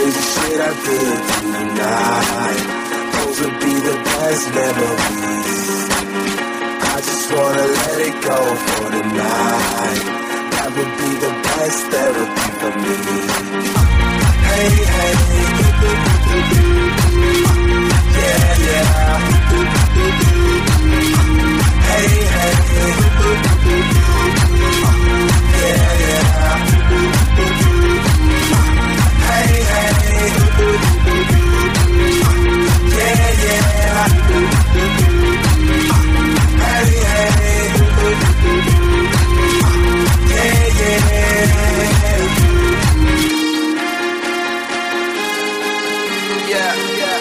crazy shit I did tonight, those would be the best memories. I just wanna let it go for the night. That would be the best therapy for me. Hey, hey, yeah, yeah. Hey, hey, yeah, yeah. Hey, hey, yeah, yeah. Hey, hey, yeah, yeah. Yeah, yeah.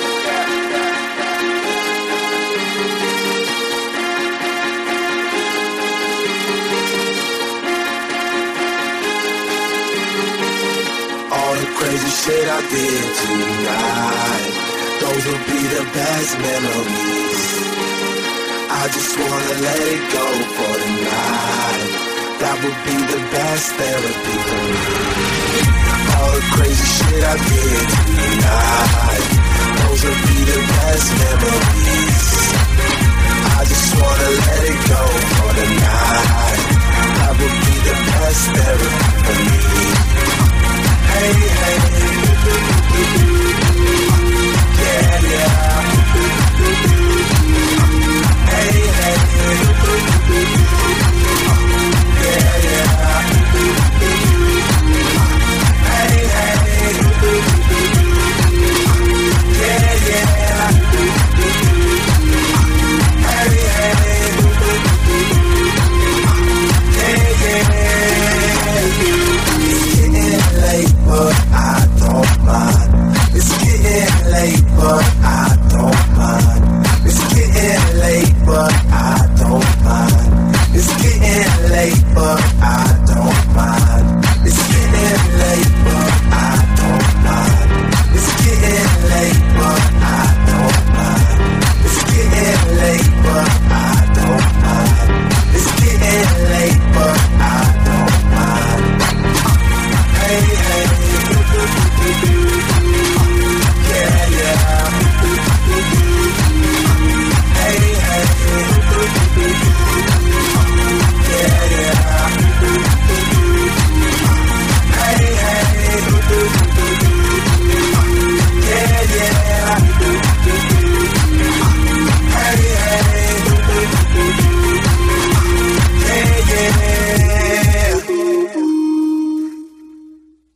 All the crazy shit I did tonight, those will be the best memories. I just wanna let it go for the night. That would be the best therapy for me. All the crazy shit I did tonight, those will be the best memories. I just wanna let it go